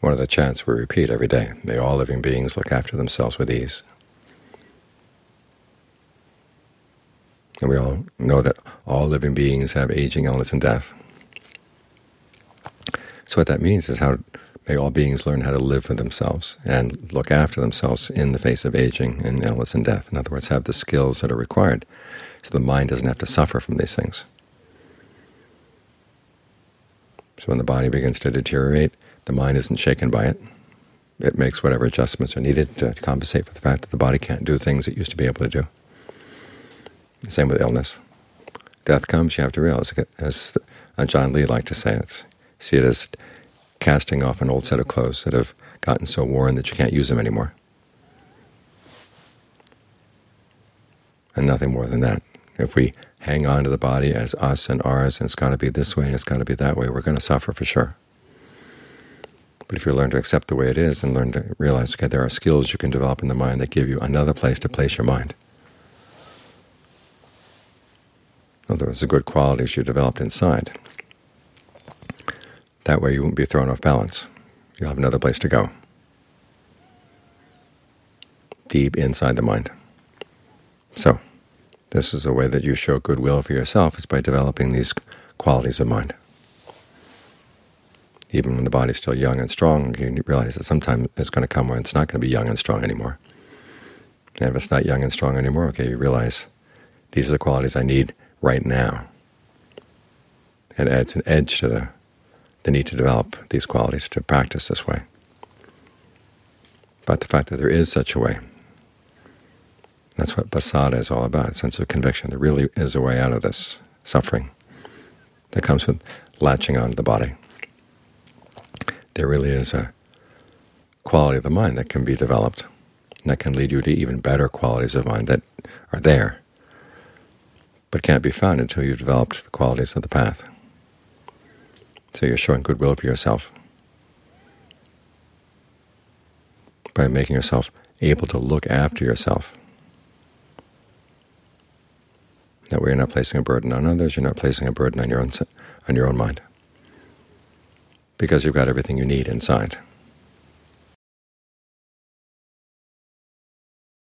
one of the chants we repeat every day. May all living beings look after themselves with ease. And we all know that all living beings have aging, illness, and death. So what that means is may all beings learn how to live for themselves and look after themselves in the face of aging and illness and death. In other words, have the skills that are required so the mind doesn't have to suffer from these things. So when the body begins to deteriorate, the mind isn't shaken by it. It makes whatever adjustments are needed to compensate for the fact that the body can't do things it used to be able to do. The same with illness. Death comes, you have to realize, as John Lee liked to say, see it as casting off an old set of clothes that have gotten so worn that you can't use them anymore. And nothing more than that. If we hang on to the body as us and ours, and it's got to be this way and it's got to be that way, we're going to suffer for sure. But if you learn to accept the way it is and learn to realize, okay, there are skills you can develop in the mind that give you another place to place your mind. In other words, the good qualities you developed inside. That way you won't be thrown off balance. You'll have another place to go, deep inside the mind. So this is a way that you show goodwill for yourself, is by developing these qualities of mind. Even when the body's still young and strong, you realize that sometime it's going to come where it's not going to be young and strong anymore. And if it's not young and strong anymore, okay, you realize these are the qualities I need right now. It adds an edge to the need to develop these qualities, to practice this way. But the fact that there is such a way, that's what pasada is all about, sense of conviction. There really is a way out of this suffering that comes with latching on to the body. There really is a quality of the mind that can be developed, and that can lead you to even better qualities of mind that are there, but can't be found until you've developed the qualities of the path. So you're showing goodwill for yourself by making yourself able to look after yourself. That way you're not placing a burden on others, you're not placing a burden on your own mind, because you've got everything you need inside.